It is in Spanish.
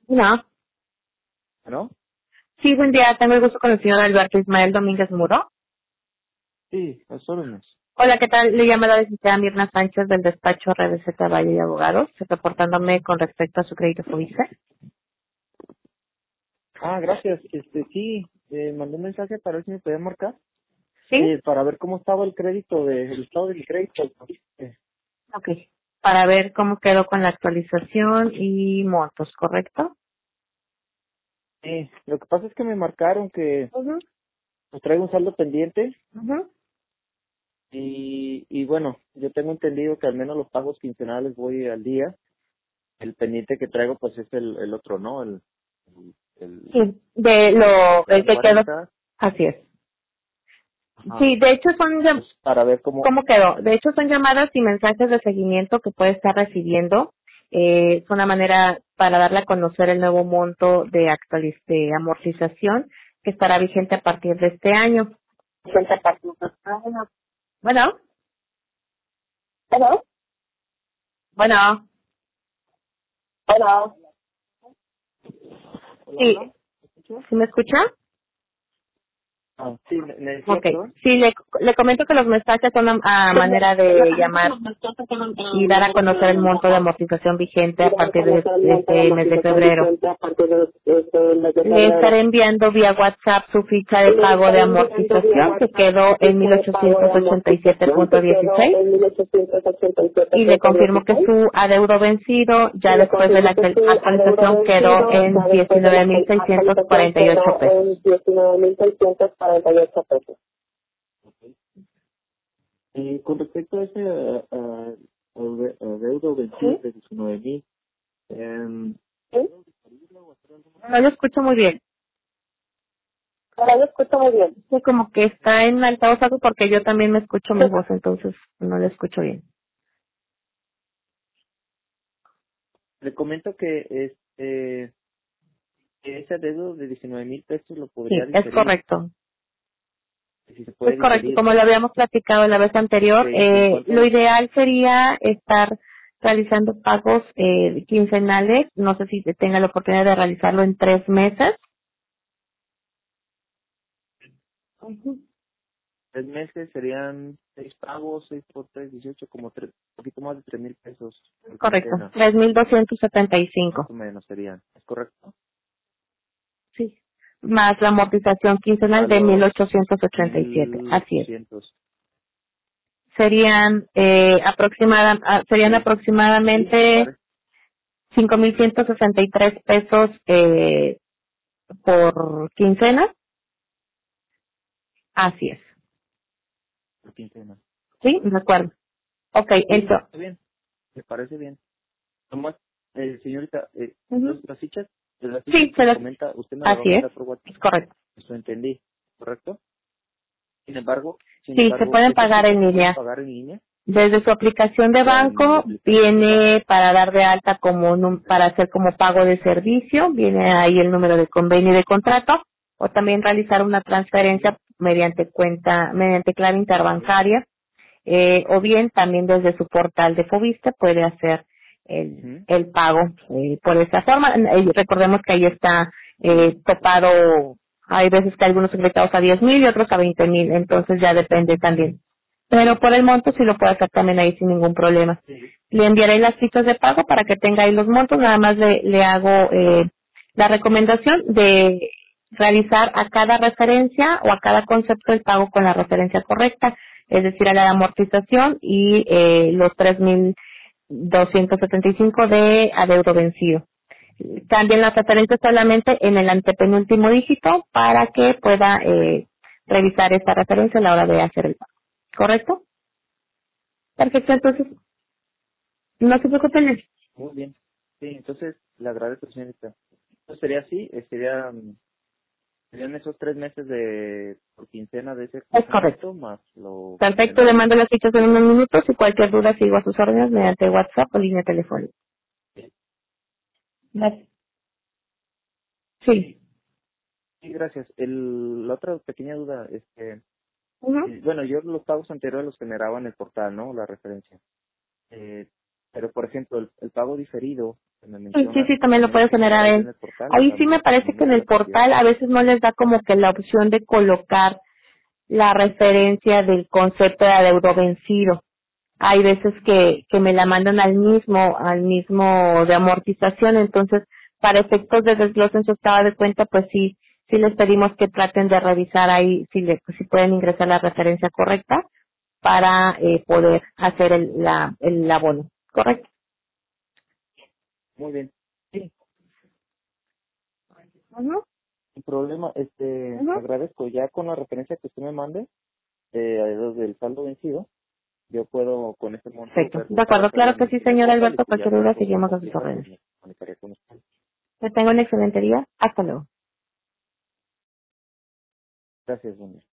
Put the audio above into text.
No. ¿No? Sí, buen día. Tengo el gusto con el señor Alberto Ismael Domínguez Muro. Sí, las órdenes. Hola, ¿qué tal? Le llama la licenciada Mirna Sánchez del despacho RBZ Valle y Abogados, reportándome con respecto a su crédito FOBICE. Ah, gracias. Sí, mandé un mensaje para ver si me podía marcar, ¿Sí? para ver cómo estaba el estado de mi crédito. Ok. Para ver cómo quedó con la actualización y montos, ¿correcto? Lo que pasa es que me marcaron que Mhm. pues, traigo un saldo pendiente Mhm. y bueno, yo tengo entendido que al menos los pagos quincenales voy al día. El pendiente que traigo pues es el otro, ¿no? El, Sí, de el el que quedó. 40. Así es. Ajá. Sí, de hecho son Pues para ver cómo. ¿cómo quedó? De hecho, son llamadas y mensajes de seguimiento que puede estar recibiendo. Es una manera para darle a conocer el nuevo monto de amortización que estará vigente a partir de este año. Vigente a partir de este año. Bueno, Hello? bueno, Hello? Hola, sí, hola. ¿Me escuchas? ¿sí me escucha? Sí, me decía, Ok, perdón. sí, le comento que los mensajes son a manera de llamar y dar a conocer el monto de amortización vigente a partir de este mes de febrero. Le estaré enviando vía WhatsApp su ficha de pago de amortización que quedó en 1887.16 y le confirmo que su adeudo vencido ya después de la actualización quedó en 19.648 pesos. 19.648 pesos. Con respecto a ese adeudo vencido ¿Sí? de 19,000, ¿Sí? No lo escucho muy bien. Ahora lo escucho muy bien. Sí, como que está en altavoz algo porque yo también me escucho mi voz, entonces no lo escucho bien. le comento que que ese adeudo de 19,000 pesos lo podría Sí, es diferir, correcto. si se Es puede correcto. diferir. Como lo habíamos platicado la vez anterior, En cuanto a lo los. ideal sería estar realizando pagos quincenales. No sé si tenga la oportunidad de realizarlo en 3 meses. Ujú. 3 meses serían 6 pagos, 6 por 3, 18, como un poquito más de 3,000 pesos por Correcto. quincena, 3.275. más o menos serían. ¿Es correcto? Sí. Más la amortización quincenal Más de los 1.887. mil Así es. ochocientos Serían serían Sí, sí, me aproximadamente parece. 5.163 pesos por quincena. Así es. Por quincena. ¿Sí? De acuerdo. Ok, Sí, eso. está bien. Me parece bien. Nomás, señorita, Ujú. las fichas Sí, que me comenta, usted me las va a así es. mandar por WhatsApp. Es correcto. Eso entendí, ¿correcto? Sin Sí, se embargo, pueden ¿esas pagar fichas en se pueden línea. pagar en línea? Desde su aplicación de O sea, en la banco aplicación del viene banco. para dar de alta para hacer como pago de servicio, viene ahí el número de convenio y de contrato, o también realizar una transferencia mediante clave interbancaria, o bien también desde su portal de Fobiste puede hacer Ujú. el pago por esa forma. Recordemos que ahí está topado, hay veces que algunos son afectados a 10,000 y otros a 20,000, entonces ya depende también. Pero por el monto sí lo puede hacer también ahí sin ningún problema. Sí. Le enviaré las fichas de pago para que tenga ahí los montos, nada más le hago la recomendación de realizar a cada referencia o a cada concepto el pago con la referencia correcta, es decir, a la amortización y los 3.275 de adeudo vencido. Cambien la referencia solamente en el antepenúltimo dígito para que pueda revisar esta referencia a la hora de hacer el pago. ¿Correcto? Perfecto, entonces no se preocupen. Muy bien. Sí, entonces, le agradezco, señorita. Entonces sería así, serían esos 3 meses por quincena de Es correcto. monto más lo Perfecto, le quincenal. mando las fichas en unos minutos y cualquier duda sigo a sus órdenes mediante WhatsApp o línea telefónica. Sí, Gracias. Sí. sí, gracias. La otra pequeña duda, Ujú. bueno, yo los pagos anteriores los generaba en el portal, ¿no? La referencia. Pero, por ejemplo, el pago diferido, que me Sí, mencionas, sí, también lo puedes generar en el portal, o ahí sea, sí me parece que en no el la cantidad. portal a veces no les da como que la opción de colocar la referencia del concepto de adeudo vencido. Hay veces que me la mandan al mismo de amortización, entonces para efectos de desglose en su estado de cuenta, pues sí les pedimos que traten de revisar ahí si pueden ingresar la referencia correcta para poder hacer el abono, ¿correcto? Muy bien. Sí, Ujú, sin problema. ujú. Agradezco. Ya con la referencia que usted me mande, los del saldo vencido, yo puedo con ese monto Perfecto. ver De acuerdo, hacer la claro que sí, domiciliación señor portal y Alberto, si ya cualquier está duda todo seguimos a sus completado, pues órdenes. me comunicaría con usted. Que tenga un excelente día. Hasta luego. Gracias, doña.